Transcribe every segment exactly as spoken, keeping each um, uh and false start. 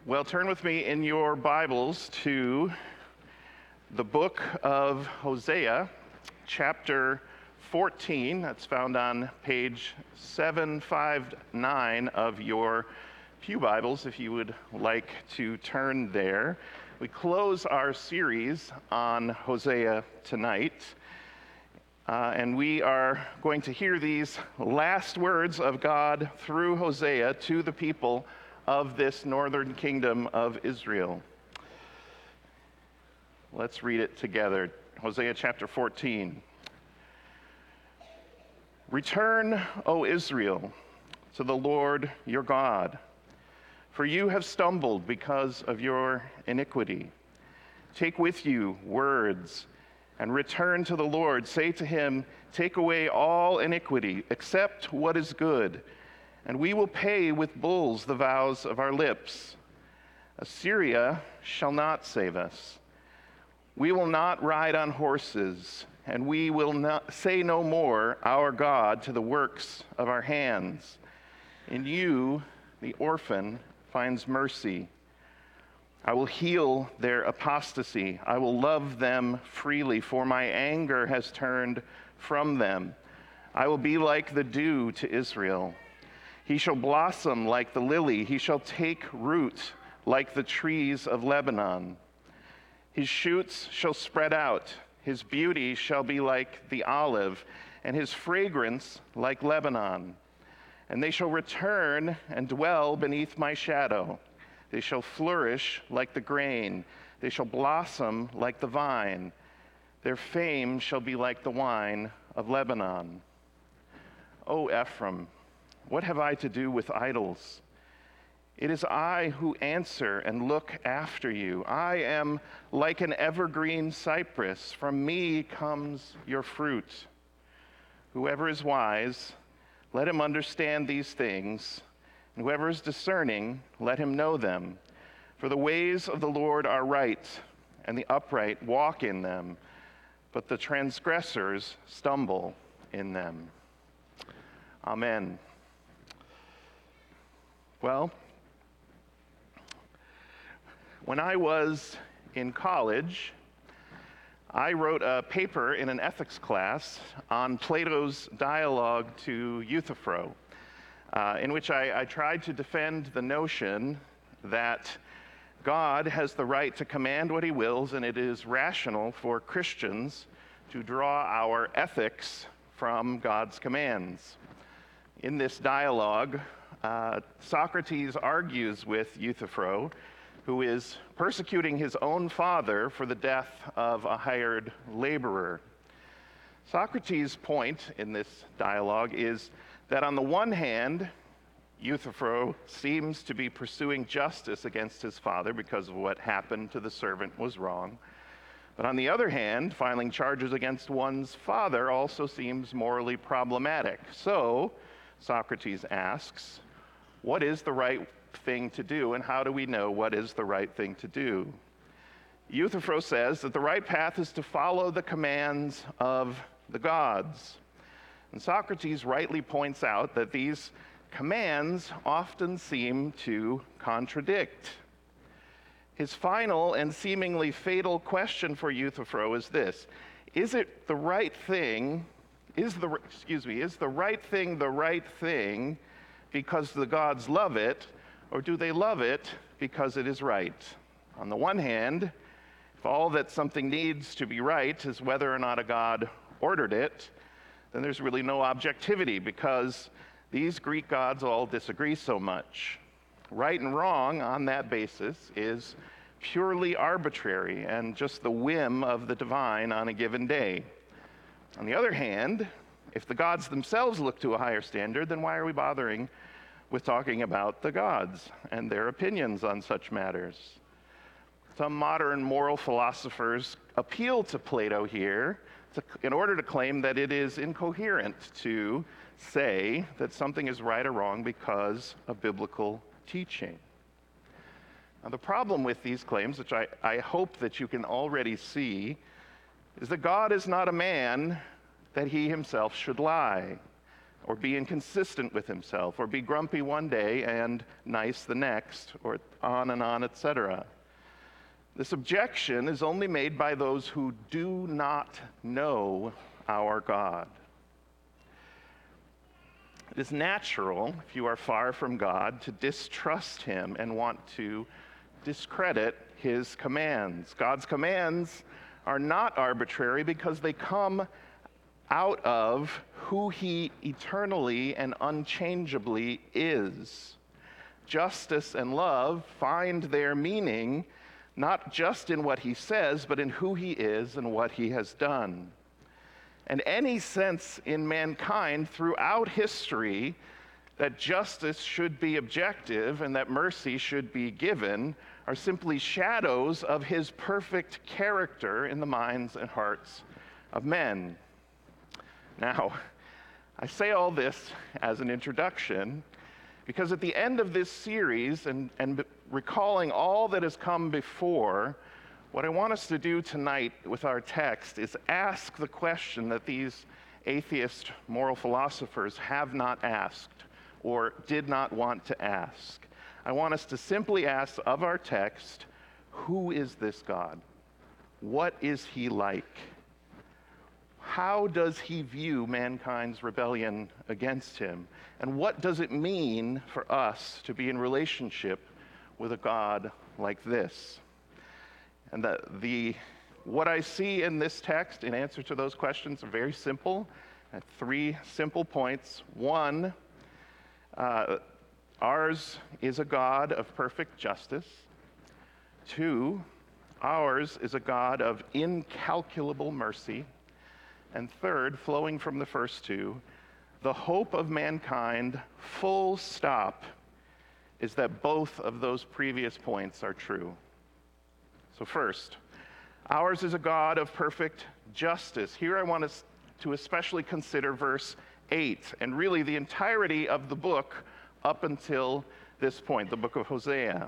Well, turn with me in your Bibles to the book of Hosea, chapter fourteen. That's found on page seven fifty-nine of your Pew Bibles, if you would like to turn there. We close our series on Hosea tonight, uh, and we are going to hear these last words of God through Hosea to the people of this northern kingdom of Israel. Let's read it together. Hosea chapter fourteen. Return, O Israel, to the Lord your God, for you have stumbled because of your iniquity. Take with you words and return to the Lord. Say to him, take away all iniquity, accept what is good, and we will pay with bulls the vows of our lips. Assyria shall not save us. We will not ride on horses, and we will not say no more, our God, to the works of our hands. In you, the orphan finds mercy. I will heal their apostasy. I will love them freely, for my anger has turned from them. I will be like the dew to Israel. He shall blossom like the lily. He shall take root like the trees of Lebanon. His shoots shall spread out. His beauty shall be like the olive, and his fragrance like Lebanon. And they shall return and dwell beneath my shadow. They shall flourish like the grain. They shall blossom like the vine. Their fame shall be like the wine of Lebanon. O Ephraim, what have I to do with idols? It is I who answer and look after you. I am like an evergreen cypress. From me comes your fruit. Whoever is wise, let him understand these things. And whoever is discerning, let him know them. For the ways of the Lord are right, and the upright walk in them, but the transgressors stumble in them. Amen. Well, when I was in college, I wrote a paper in an ethics class on Plato's dialogue to Euthyphro, uh, in which I, I tried to defend the notion that God has the right to command what he wills, and it is rational for Christians to draw our ethics from God's commands. In this dialogue, uh, Socrates argues with Euthyphro, who is persecuting his own father for the death of a hired laborer. Socrates' point in this dialogue is that on the one hand, Euthyphro seems to be pursuing justice against his father because of what happened to the servant was wrong. But on the other hand, filing charges against one's father also seems morally problematic. So, Socrates asks, what is the right thing to do, and how do we know what is the right thing to do? Euthyphro says that the right path is to follow the commands of the gods. And Socrates rightly points out that these commands often seem to contradict. His final and seemingly fatal question for Euthyphro is this: is it the right thing, is the, excuse me, is the right thing the right thing because the gods love it, or do they love it because it is right? On the one hand, if all that something needs to be right is whether or not a god ordered it, then there's really no objectivity because these Greek gods all disagree so much. Right and wrong on that basis is purely arbitrary and just the whim of the divine on a given day. On the other hand, if the gods themselves look to a higher standard, then why are we bothering with talking about the gods and their opinions on such matters? Some modern moral philosophers appeal to Plato here to, in order to claim that it is incoherent to say that something is right or wrong because of biblical teaching. Now, the problem with these claims, which I, I hope that you can already see, is that God is not a man that he himself should lie. or be inconsistent with himself, or be grumpy one day and nice the next, or on and on, et cetera. This objection is only made by those who do not know our God. It is natural, if you are far from God, to distrust him and want to discredit his commands. God's commands are not arbitrary because they come out of who he eternally and unchangeably is. Justice and love find their meaning not just in what he says, but in who he is and what he has done. And any sense in mankind throughout history that justice should be objective and that mercy should be given are simply shadows of his perfect character in the minds and hearts of men. Now, I say all this as an introduction because at the end of this series and, and recalling all that has come before, what I want us to do tonight with our text is ask the question that these atheist moral philosophers have not asked or did not want to ask. I want us to simply ask of our text, who is this God? What is he like? How does he view mankind's rebellion against him? And what does it mean for us to be in relationship with a God like this? And the, the what I see in this text in answer to those questions are very simple. I have three simple points. One, uh, ours is a God of perfect justice. Two, ours is a God of incalculable mercy. And third, flowing from the first two, the hope of mankind, full stop, is that both of those previous points are true. So first, ours is a God of perfect justice. Here I want us to especially consider verse eight, and really the entirety of the book up until this point, the book of Hosea.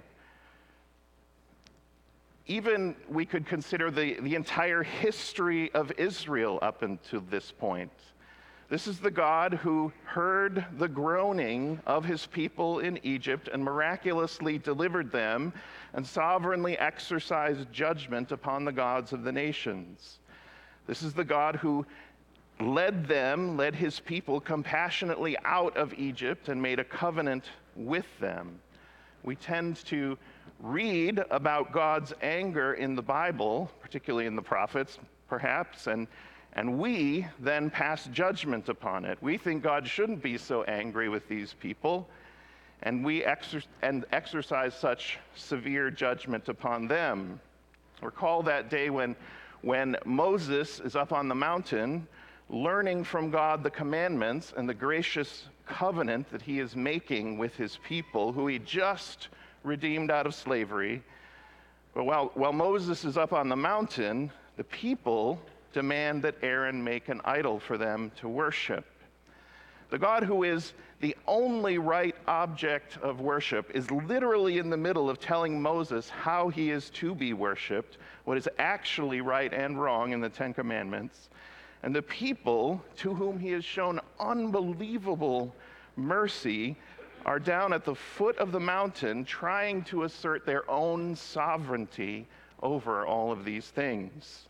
Even we could consider the, the entire history of Israel up until this point. This is the God who heard the groaning of his people in Egypt and miraculously delivered them and sovereignly exercised judgment upon the gods of the nations. This is the God who led them, led his people compassionately out of Egypt and made a covenant with them. We tend to read about God's anger in the Bible, particularly in the prophets, perhaps, and, and we then pass judgment upon it. We think God shouldn't be so angry with these people, and we exer- and exercise such severe judgment upon them. Recall that day when, when Moses is up on the mountain, learning from God the commandments and the gracious covenant that he is making with his people, who he just redeemed out of slavery. But while, while Moses is up on the mountain, the people demand that Aaron make an idol for them to worship. The God who is the only right object of worship is literally in the middle of telling Moses how he is to be worshiped, what is actually right and wrong in the Ten Commandments. And the people to whom he has shown unbelievable mercy are down at the foot of the mountain trying to assert their own sovereignty over all of these things.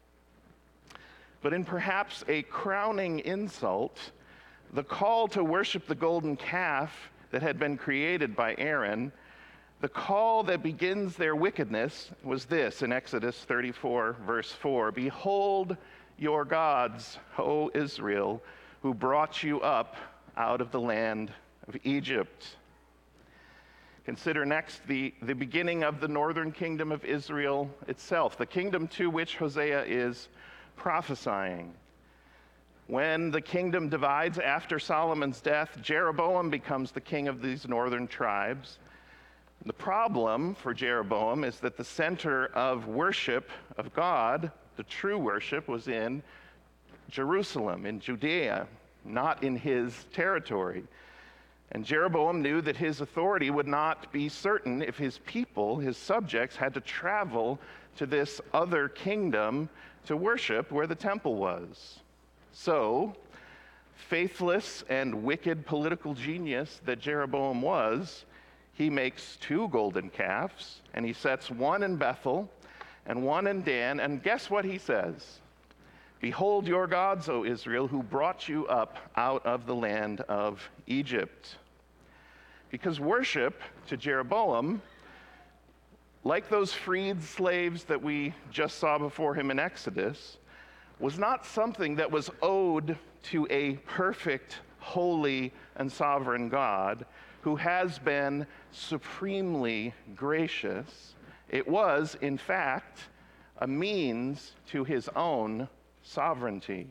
But in perhaps a crowning insult, the call to worship the golden calf that had been created by Aaron, the call that begins their wickedness was this in Exodus thirty-four, verse four, "Behold your gods, O Israel, who brought you up out of the land of Egypt." Consider next the, the beginning of the northern kingdom of Israel itself, the kingdom to which Hosea is prophesying. When the kingdom divides after Solomon's death, Jeroboam becomes the king of these northern tribes. The problem for Jeroboam is that the center of worship of God, the true worship, was in Jerusalem, in Judea, not in his territory. And Jeroboam knew that his authority would not be certain if his people, his subjects, had to travel to this other kingdom to worship where the temple was. So Faithless and wicked political genius that Jeroboam was, he makes two golden calves, and he sets one in Bethel and one in Dan, and guess what he says? Behold your gods, O Israel, who brought you up out of the land of Egypt. Because worship to Jeroboam, like those freed slaves that we just saw before him in Exodus, was not something that was owed to a perfect, holy, and sovereign God who has been supremely gracious. It was, in fact, a means to his own sovereignty.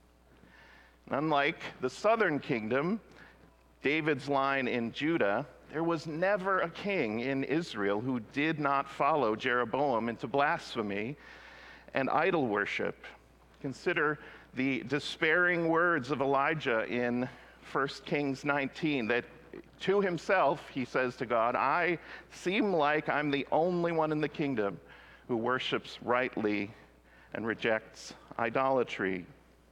Unlike the southern kingdom, David's line in Judah, there was never a king in Israel who did not follow Jeroboam into blasphemy and idol worship. Consider the despairing words of Elijah in First Kings nineteen, that to himself, he says to God, I seem like I'm the only one in the kingdom who worships rightly and rejects idolatry.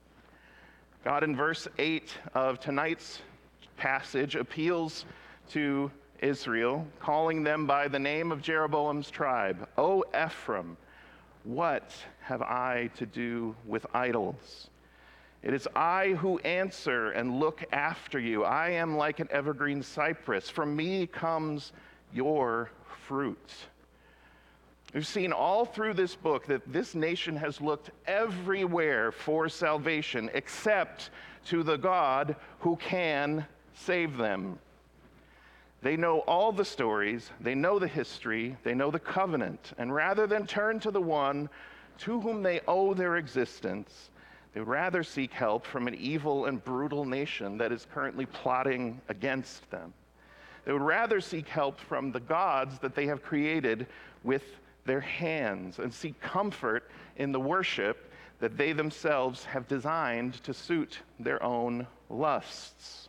God, in verse eight of tonight's passage, appeals to Israel, calling them by the name of Jeroboam's tribe. O Ephraim, what have I to do with idols? It is I who answer and look after you. I am like an evergreen cypress. From me comes your fruit. We've seen all through this book that this nation has looked everywhere for salvation except to the God who can save them. They know all the stories, they know the history, they know the covenant, and rather than turn to the one to whom they owe their existence, they would rather seek help from an evil and brutal nation that is currently plotting against them. They would rather seek help from the gods that they have created with their hands and seek comfort in the worship that they themselves have designed to suit their own lusts.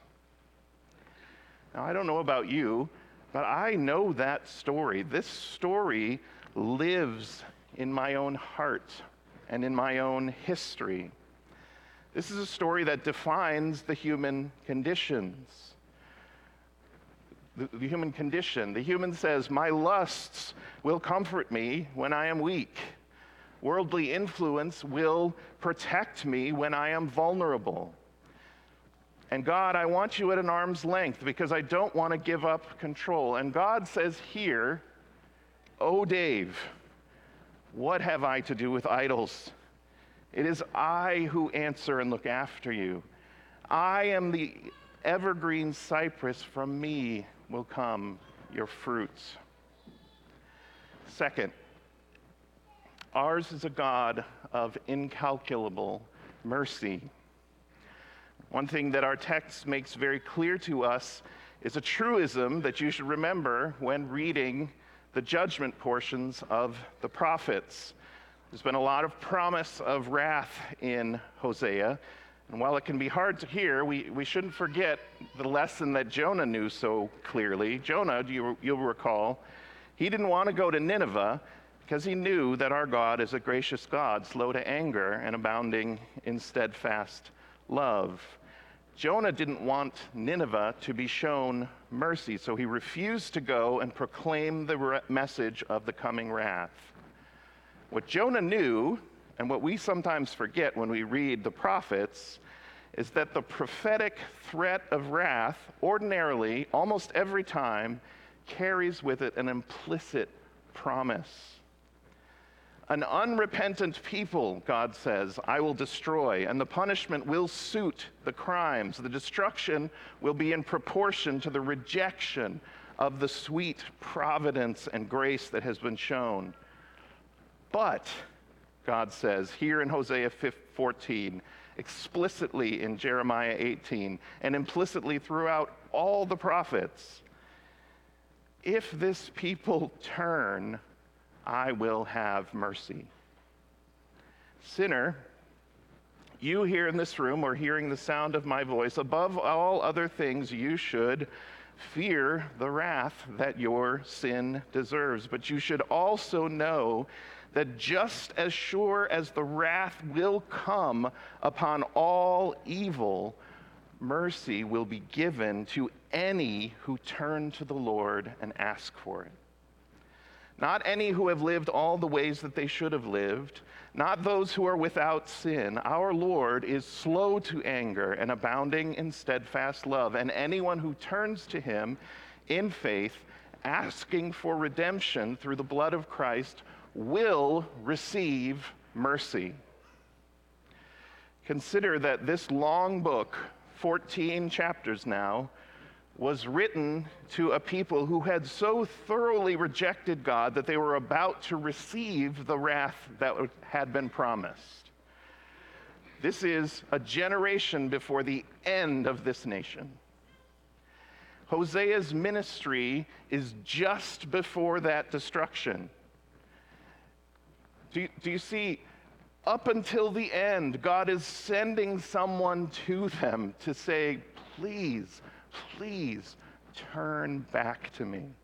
Now, I don't know about you, but I know that story. This story lives in my own heart and in my own history. This is a story that defines the human conditions. The, the human condition. The human says, my lusts will comfort me when I am weak. Worldly influence will protect me when I am vulnerable. And God, I want you at an arm's length because I don't want to give up control. And God says here, oh, Dave, what have I to do with idols? It is I who answer and look after you. I am the evergreen cypress. From me will come your fruits. Second, ours is a God of incalculable mercy. One thing that our text makes very clear to us is a truism that you should remember when reading the judgment portions of the prophets. There's been a lot of promise of wrath in Hosea, and while it can be hard to hear, we, we shouldn't forget the lesson that Jonah knew so clearly. Jonah, you, you'll recall, he didn't want to go to Nineveh because he knew that our God is a gracious God, slow to anger and abounding in steadfast love. Jonah didn't want Nineveh to be shown mercy, so he refused to go and proclaim the re- message of the coming wrath. What Jonah knew, and what we sometimes forget when we read the prophets, is that the prophetic threat of wrath, ordinarily, almost every time, carries with it an implicit promise. An unrepentant people, God says, I will destroy, and the punishment will suit the crimes. The destruction will be in proportion to the rejection of the sweet providence and grace that has been shown. But, God says, here in Hosea fourteen, explicitly in Jeremiah eighteen, and implicitly throughout all the prophets, if this people turn, I will have mercy. Sinner, you here in this room or hearing the sound of my voice, above all other things, you should fear the wrath that your sin deserves. But you should also know that just as sure as the wrath will come upon all evil, mercy will be given to any who turn to the Lord and ask for it. Not any who have lived all the ways that they should have lived, not those who are without sin. Our Lord is slow to anger and abounding in steadfast love, and anyone who turns to him in faith, asking for redemption through the blood of Christ, will receive mercy. Consider that this long book, fourteen chapters now, was written to a people who had so thoroughly rejected God that they were about to receive the wrath that had been promised. This is a generation before the end of this nation. Hosea's ministry is just before that destruction. Do you, do you see? Up until the end, God is sending someone to them to say, please, please turn back to me.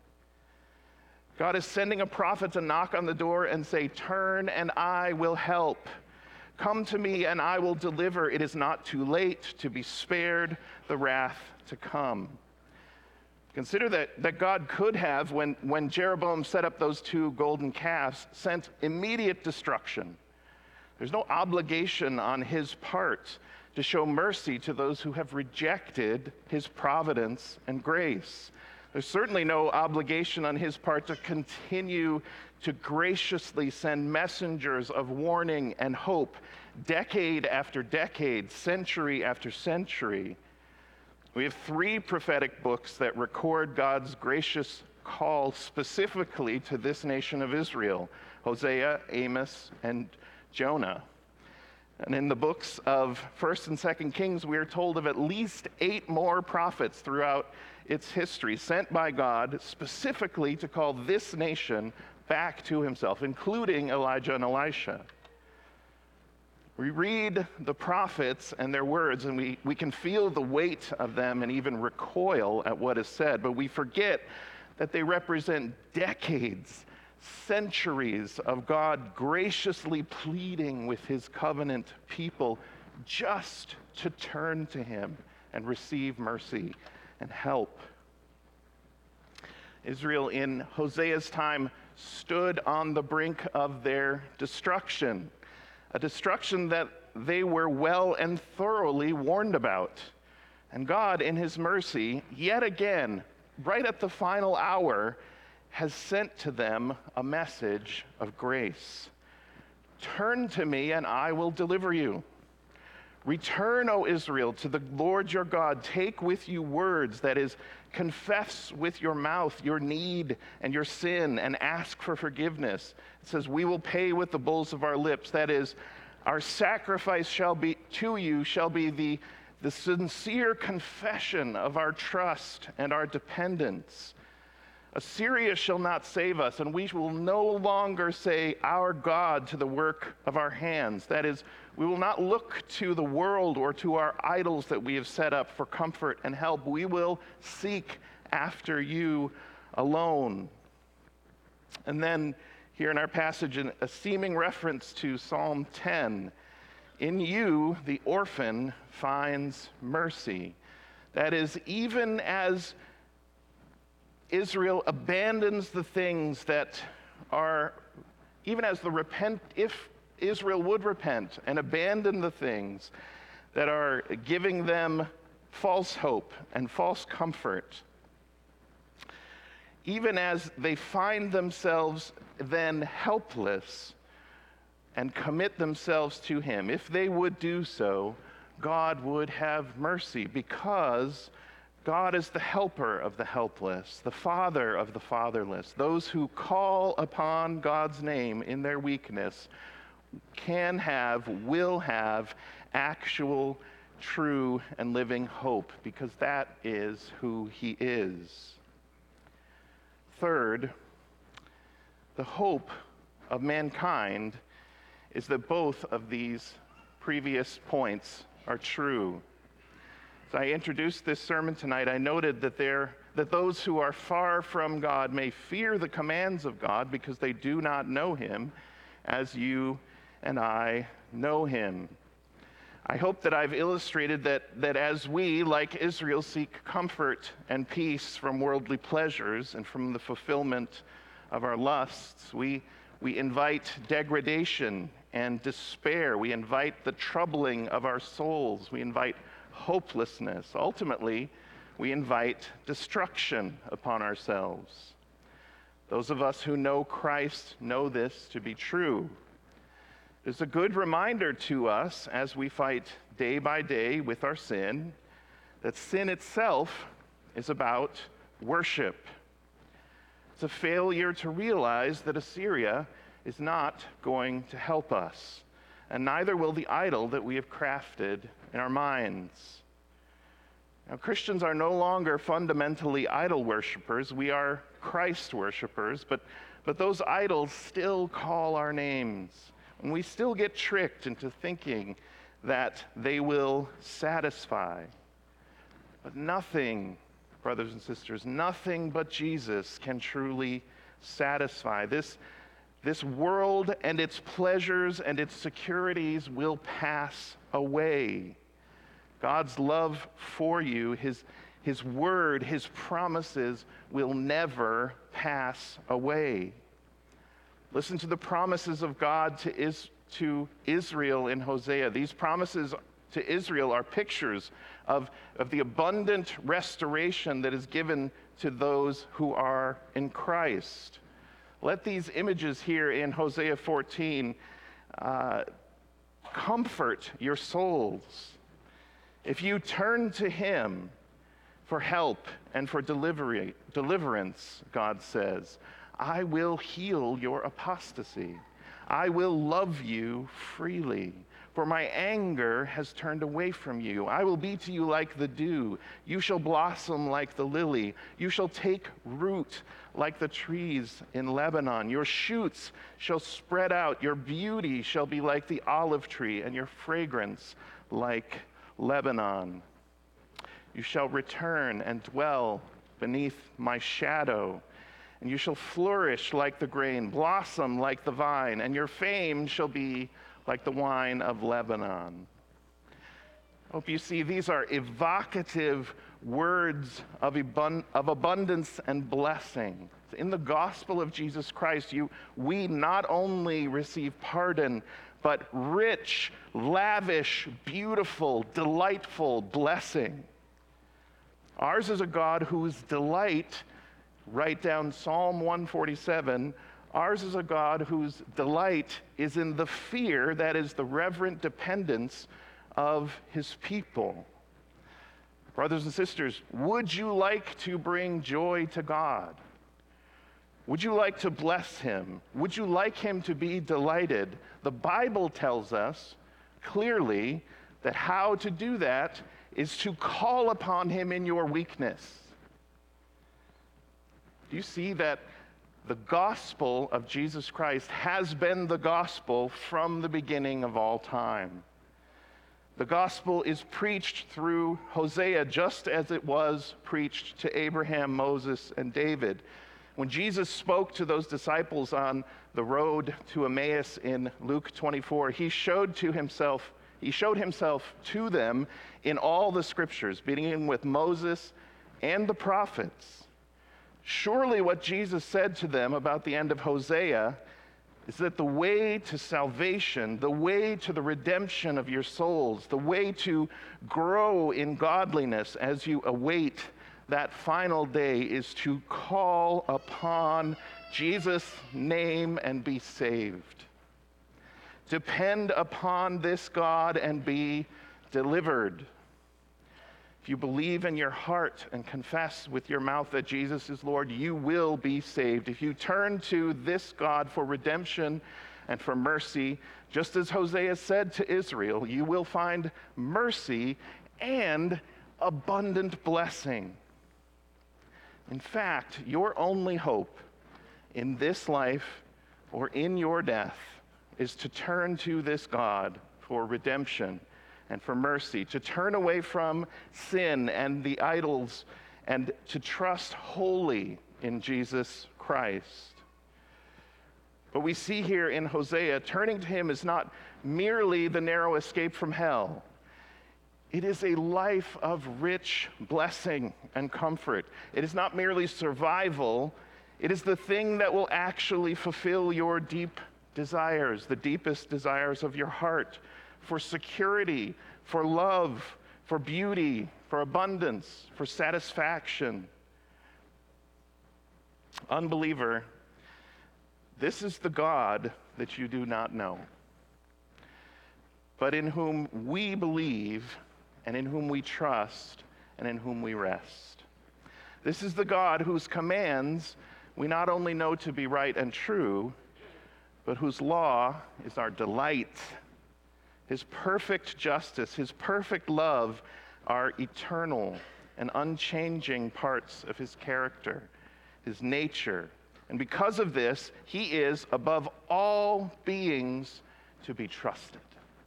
God is sending a prophet to knock on the door and say, turn and I will help. Come to me and I will deliver. It is not too late to be spared the wrath to come. Consider that, that God could have, when, when Jeroboam set up those two golden calves, sent immediate destruction. There's no obligation on his part to show mercy to those who have rejected his providence and grace. There's certainly no obligation on his part to continue to graciously send messengers of warning and hope, decade after decade, century after century. We have three prophetic books that record God's gracious call specifically to this nation of Israel: Hosea, Amos, and Jonah. And in the books of First and Second Kings, we are told of at least eight more prophets throughout its history, sent by God specifically to call this nation back to himself, including Elijah and Elisha. We read the prophets and their words, and we, we can feel the weight of them and even recoil at what is said, but we forget that they represent decades, centuries of God graciously pleading with his covenant people just to turn to him and receive mercy and help. Israel in Hosea's time stood on the brink of their destruction, a destruction that they were well and thoroughly warned about. And God, in his mercy, yet again, right at the final hour, has sent to them a message of grace. Turn to me and I will deliver you. Return, O Israel, to the Lord your God. Take with you words, that is, confess with your mouth your need and your sin and ask for forgiveness. It says, we will pay with the bulls of our lips. That is, our sacrifice shall be to you shall be the, the sincere confession of our trust and our dependence. Assyria shall not save us, and we will no longer say, our God, to the work of our hands. That is, we will not look to the world or to our idols that we have set up for comfort and help. We will seek after you alone. And then here in our passage, a seeming reference to Psalm ten, in you the orphan finds mercy. That is, even as Israel abandons the things that are, even as the repent, if Israel would repent and abandon the things that are giving them false hope and false comfort, even as they find themselves then helpless and commit themselves to him, if they would do so, God would have mercy, because God is the helper of the helpless, the father of the fatherless. Those who call upon God's name in their weakness can have, will have actual, true, and living hope, because that is who he is. Third, the hope of mankind is that both of these previous points are true. As I introduced this sermon tonight, I noted that there that those who are far from God may fear the commands of God because they do not know him as you and I know him. I hope that I've illustrated that, that as we, like Israel, seek comfort and peace from worldly pleasures and from the fulfillment of our lusts, we, we invite degradation and despair. We invite the troubling of our souls. We invite hopelessness. Ultimately, we invite destruction upon ourselves. Those of us who know Christ know this to be true. It's a good reminder to us as we fight day by day with our sin that sin itself is about worship. It's a failure to realize that Assyria is not going to help us, and neither will the idol that we have crafted in our minds. Now, Christians are no longer fundamentally idol worshipers. We are Christ worshipers, but, but those idols still call our names. And we still get tricked into thinking that they will satisfy. But nothing, brothers and sisters, nothing but Jesus can truly satisfy. This, this world and its pleasures and its securities will pass away. God's love for you, his, his word, his promises will never pass away. Listen to the promises of God to, Is, to Israel in Hosea. These promises to Israel are pictures of, of the abundant restoration that is given to those who are in Christ. Let these images here in Hosea fourteen uh, comfort your souls. If you turn to him for help and for delivery, deliverance, God says, I will heal your apostasy. I will love you freely, for my anger has turned away from you. I will be to you like the dew. You shall blossom like the lily. You shall take root like the trees in Lebanon. Your shoots shall spread out. Your beauty shall be like the olive tree, and your fragrance like Lebanon. You shall return and dwell beneath my shadow. And you shall flourish like the grain, blossom like the vine, and your fame shall be like the wine of Lebanon. Hope you see these are evocative words of, abund- of abundance and blessing. In the gospel of Jesus Christ, you, we not only receive pardon, but rich, lavish, beautiful, delightful blessing. Ours is a God whose delight, write down Psalm one forty-seven, ours is a God whose delight is in the fear, that is the reverent dependence of his people. Brothers and sisters, would you like to bring joy to God? Would you like to bless him? Would you like him to be delighted? The Bible tells us clearly that how to do that is to call upon him in your weakness. Do you see that the gospel of Jesus Christ has been the gospel from the beginning of all time? The gospel is preached through Hosea just as it was preached to Abraham, Moses, and David. When Jesus spoke to those disciples on the road to Emmaus in Luke twenty-four, he showed to himself, he showed himself to them in all the scriptures, beginning with Moses and the prophets. Surely what Jesus said to them about the end of Hosea is that the way to salvation, the way to the redemption of your souls, the way to grow in godliness as you await that final day is to call upon Jesus' name and be saved. Depend upon this God and be delivered. If you believe in your heart and confess with your mouth that Jesus is Lord, you will be saved. If you turn to this God for redemption and for mercy, just as Hosea said to Israel, you will find mercy and abundant blessing. In fact, your only hope in this life or in your death is to turn to this God for redemption and for mercy, to turn away from sin and the idols and to trust wholly in Jesus Christ. But we see here in Hosea, turning to him is not merely the narrow escape from hell. It is a life of rich blessing and comfort. It is not merely survival, it is the thing that will actually fulfill your deep desires, the deepest desires of your heart, for security, for love, for beauty, for abundance, for satisfaction. Unbeliever, this is the God that you do not know, but in whom we believe, and in whom we trust, and in whom we rest. This is the God whose commands we not only know to be right and true, but whose law is our delight. His perfect justice, his perfect love are eternal and unchanging parts of his character, his nature. And because of this, he is above all beings to be trusted.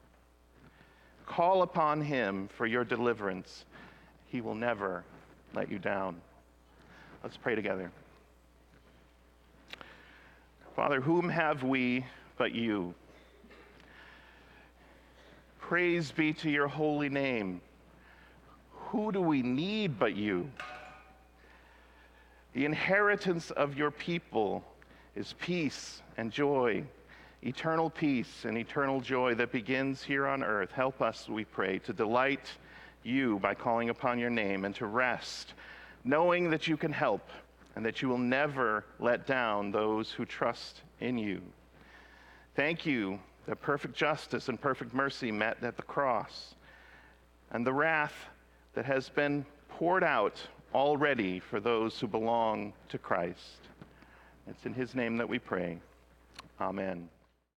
Call upon him for your deliverance. He will never let you down. Let's pray together. Father, whom have we but you? Praise be to your holy name. Who do we need but you? The inheritance of your people is peace and joy, eternal peace and eternal joy that begins here on earth. Help us, we pray, to delight you by calling upon your name and to rest, knowing that you can help and that you will never let down those who trust in you. Thank you that perfect justice and perfect mercy met at the cross, and the wrath that has been poured out already for those who belong to Christ. It's in his name that we pray. Amen.